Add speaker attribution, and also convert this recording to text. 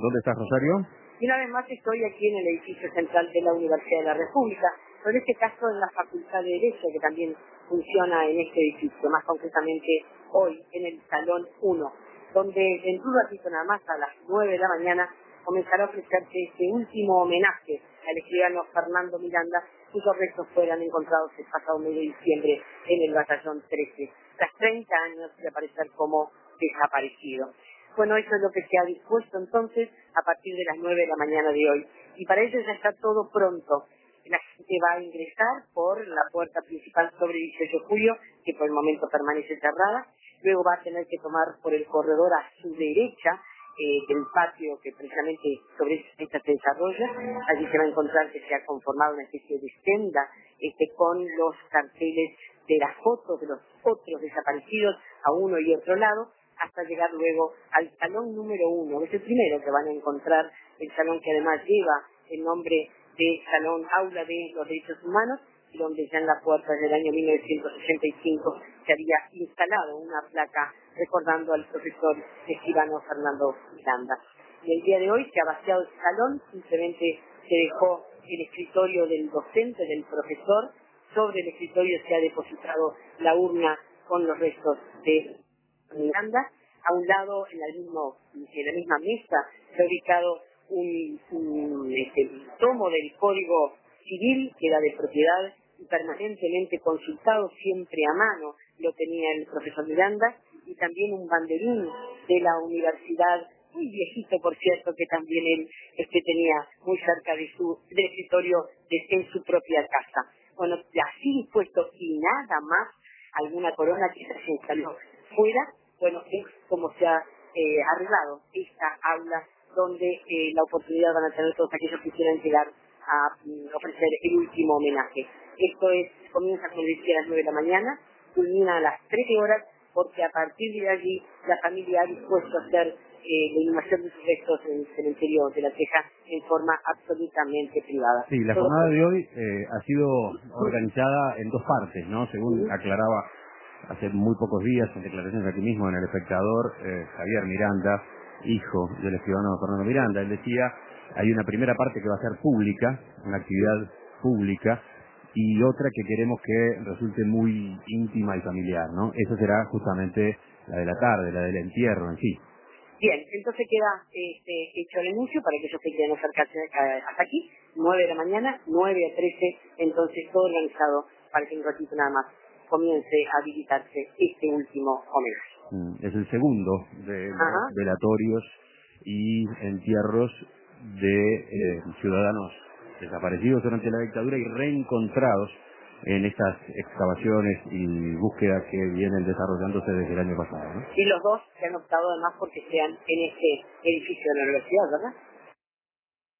Speaker 1: ¿Dónde estás, Rosario?
Speaker 2: Y una vez más estoy aquí en el edificio central de la Universidad de la República, pero en este caso en la Facultad de Derecho, que también funciona en este edificio, más concretamente hoy en el Salón 1, donde en un ratito nada más, a las 9 de la mañana, comenzará a ofrecerse este último homenaje al escribano Fernando Miranda, cuyos restos fueran encontrados el pasado mes de diciembre en el batallón 13, tras 30 años de aparecer como desaparecido. Bueno, eso es lo que se ha dispuesto entonces a partir de las 9 de la mañana de hoy. Y para ello ya está todo pronto. La gente va a ingresar por la puerta principal sobre 18 de julio, que por el momento permanece cerrada. Luego va a tener que tomar por el corredor a su derecha, del patio que precisamente sobre esta se desarrolla. Allí se va a encontrar que se ha conformado una especie de senda con los carteles de las fotos de los otros desaparecidos a uno y otro lado, hasta llegar luego al salón número 1, que es el primero que van a encontrar, el salón que además lleva el nombre de Salón Aula de los Derechos Humanos, y donde ya en la puerta del año 1965 se había instalado una placa recordando al profesor escribano Fernando Miranda. Y el día de hoy se ha vaciado el salón, simplemente se dejó el escritorio del docente, del profesor, sobre el escritorio se ha depositado la urna con los restos de Miranda. A un lado, en la misma mesa, se ha ubicado un tomo del Código Civil, que era de propiedad y permanentemente consultado, siempre a mano, lo tenía el profesor Miranda, y también un banderín de la universidad, muy viejito por cierto, que también él tenía muy cerca de su escritorio en su propia casa. Bueno, así dispuesto y nada más, alguna corona que se instaló fuera. Bueno, es como se ha arreglado esta aula donde la oportunidad van a tener todos aquellos que quieran llegar a ofrecer el último homenaje. Esto comienza, como decía, a las 9 de la mañana, culmina a las 13 horas, porque a partir de allí la familia ha dispuesto a hacer la inhumación de sus restos en el cementerio de La Teja en forma absolutamente privada.
Speaker 1: Sí, la jornada de hoy ha sido organizada en dos partes, ¿no? Según aclaraba hace muy pocos días en declaraciones aquí mismo en El Espectador, Javier Miranda, hijo del escribano Fernando Miranda, él decía, hay una primera parte que va a ser pública, una actividad pública, y otra que queremos que resulte muy íntima y familiar, ¿no? Eso será justamente la de la tarde, la del entierro en sí.
Speaker 2: Bien, entonces queda hecho el anuncio para aquellos que quieran acercarse hasta aquí, 9 de la mañana, 9 a 13, entonces todo organizado para que un ratito nada más comience a habilitarse este último homenaje.
Speaker 1: Es el segundo de los velatorios y entierros de ciudadanos desaparecidos durante la dictadura y reencontrados en estas excavaciones y búsquedas que vienen desarrollándose desde el año pasado, ¿no?
Speaker 2: Y los dos se han optado además porque sean en este edificio de la universidad, ¿verdad?